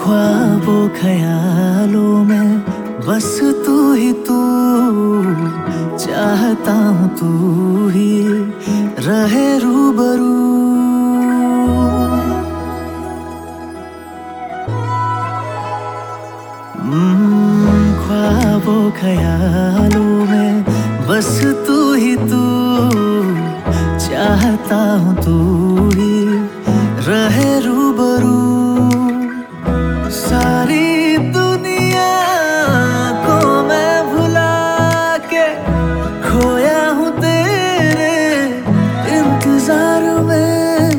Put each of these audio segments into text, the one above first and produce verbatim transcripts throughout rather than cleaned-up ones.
ख्वाबों ख्यालों में बस तू ही तू, चाहता हूँ तू ही रहे रूबरू। हम्म, ख्वाबों ख्यालों में बस तू ही तू, चाहता हूँ तू ही रहे रूबरू। सारी दुनिया को मैं भुला के खोया हूँ तेरे इंतजार में।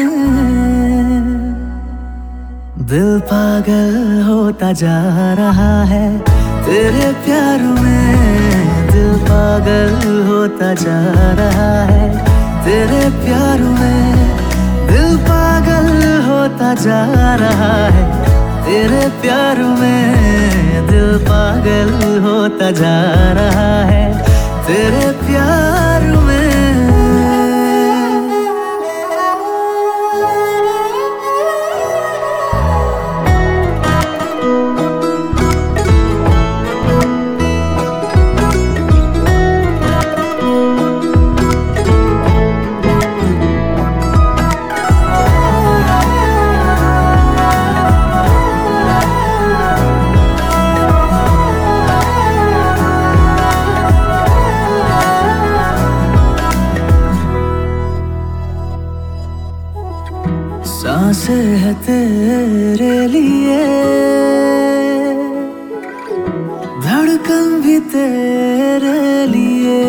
दिल पागल होता जा रहा है तेरे प्यार में, दिल पागल होता जा रहा है तेरे प्यार में, दिल पागल होता जा रहा है तेरे प्यार में, दिल पागल होता जा रहा है तेरे प्यार में। सांसें है तेरे लिए, धड़कन भी तेरे लिए,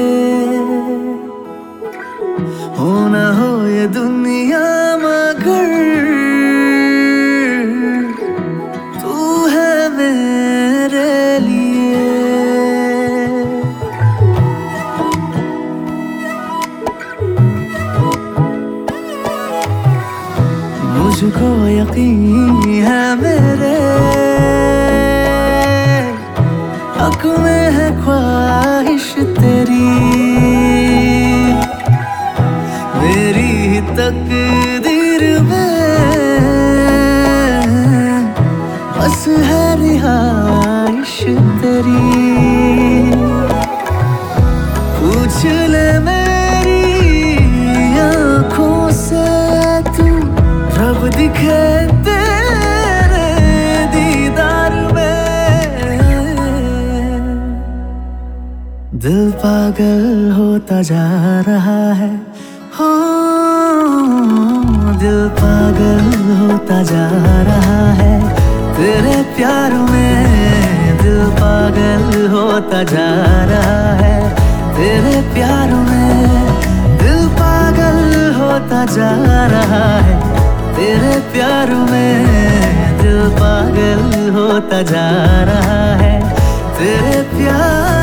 हो ना हो ये दुनिया मगर तू है मेरे लिए। मुझको यकीन है मेरे हक में है ख्वाहिश तेरी, मेरी ही तकदीर में बस है रिहाइश तेरी। पूछ ले मेरी आँखों से तू, रब दिखे तेरे दीदार में। दिल पागल होता जा रहा है, हो दिल पागल होता जा रहा है तेरे प्यार में, दिल पागल होता जा रहा है तेरे प्यार में, दिल पागल होता जा रहा है तेरे प्यार में, दिल पागल होता जा रहा है तेरे प्यार।